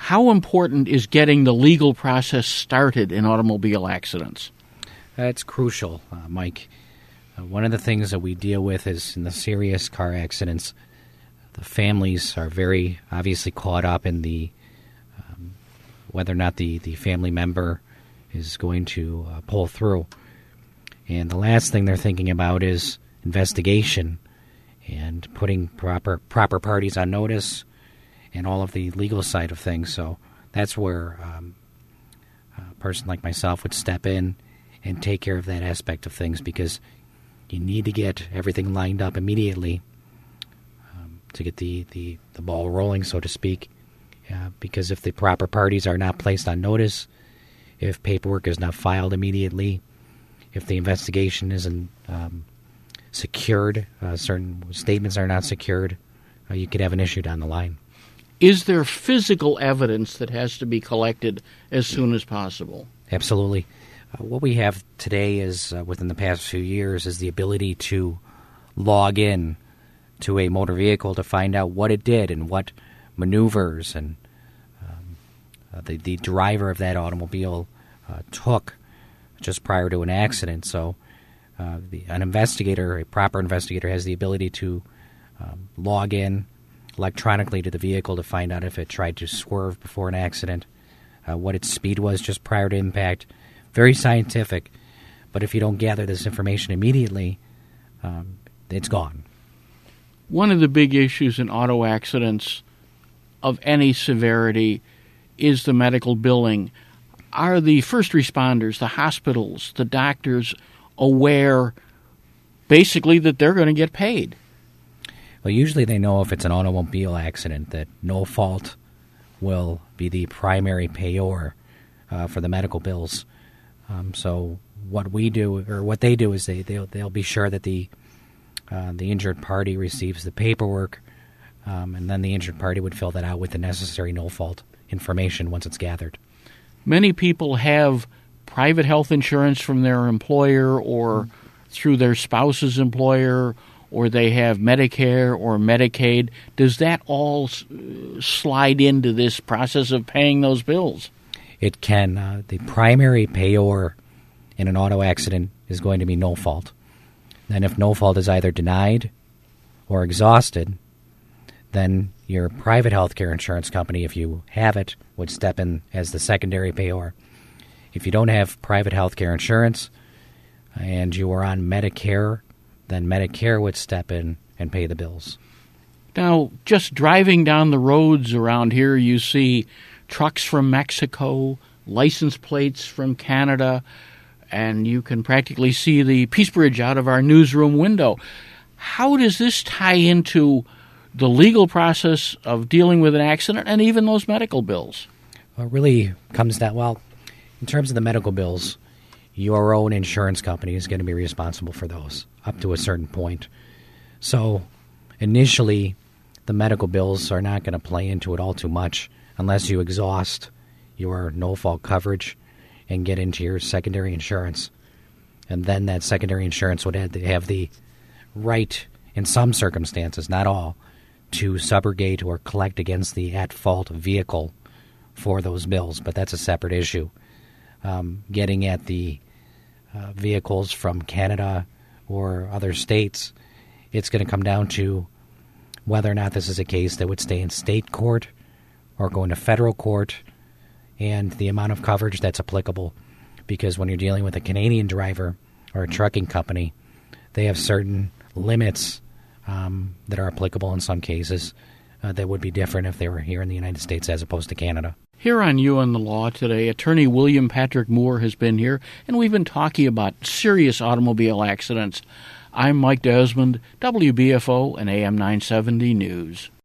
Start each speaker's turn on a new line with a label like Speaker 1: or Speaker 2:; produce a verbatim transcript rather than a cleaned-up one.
Speaker 1: How important is getting the legal process started in automobile accidents?
Speaker 2: That's crucial, uh, Mike. Uh, one of the things that we deal with is in the serious car accidents, the families are very obviously caught up in the um, whether or not the, the family member is going to uh, pull through. And the last thing they're thinking about is investigation and putting proper proper parties on notice and all of the legal side of things. So that's where um, a person like myself would step in and take care of that aspect of things, because you need to get everything lined up immediately um, to get the, the, the ball rolling, so to speak. Uh, because if the proper parties are not placed on notice, if paperwork is not filed immediately, if the investigation isn't um, secured, uh, certain statements are not secured, uh, you could have an issue down the line.
Speaker 1: Is there physical evidence that has to be collected as soon as possible?
Speaker 2: Absolutely. Uh, what we have today is, uh, within the past few years, is the ability to log in to a motor vehicle to find out what it did and what maneuvers and um, uh, the, the driver of that automobile uh, took just prior to an accident. So uh, the, an investigator, a proper investigator, has the ability to um, log in electronically to the vehicle to find out if it tried to swerve before an accident, uh, what its speed was just prior to impact. Very scientific, but if you don't gather this information immediately, um, it's gone.
Speaker 1: One of the big issues in auto accidents of any severity is the medical billing. Are the first responders, the hospitals, the doctors aware basically that they're going to get paid?
Speaker 2: Well, usually they know if it's an automobile accident that no fault will be the primary payor uh, for the medical bills. Um, so what we do, or what they do, is they they'll, they'll be sure that the uh, the injured party receives the paperwork, um, and then the injured party would fill that out with the necessary no fault information once it's gathered.
Speaker 1: Many people have private health insurance from their employer or through their spouse's employer, or they have Medicare or Medicaid. Does that all s- slide into this process of paying those bills?
Speaker 2: It can. Uh, the primary payor in an auto accident is going to be no fault. Then if no fault is either denied or exhausted, then your private health care insurance company, if you have it, would step in as the secondary payor. If you don't have private health care insurance and you are on Medicare, then Medicare would step in and pay the bills.
Speaker 1: Now, just driving down the roads around here, you see trucks from Mexico, license plates from Canada, and you can practically see the Peace Bridge out of our newsroom window. How does this tie into the legal process of dealing with an accident and even those medical bills?
Speaker 2: Well, it really comes down, well, in terms of the medical bills, your own insurance company is going to be responsible for those up to a certain point. So initially, the medical bills are not going to play into it all too much unless you exhaust your no-fault coverage and get into your secondary insurance. And then that secondary insurance would have, to have the right, in some circumstances, not all, to subrogate or collect against the at-fault vehicle for those bills. But that's a separate issue. Um, getting at the uh, vehicles from Canada or other states, it's going to come down to whether or not this is a case that would stay in state court or go into federal court, and the amount of coverage that's applicable. Because when you're dealing with a Canadian driver or a trucking company, they have certain limits um, that are applicable in some cases uh, that would be different if they were here in the United States as opposed to Canada.
Speaker 1: Here on You and the Law today, attorney William Patrick Moore has been here, and we've been talking about serious automobile accidents. I'm Mike Desmond, W B F O and A M nine seventy News.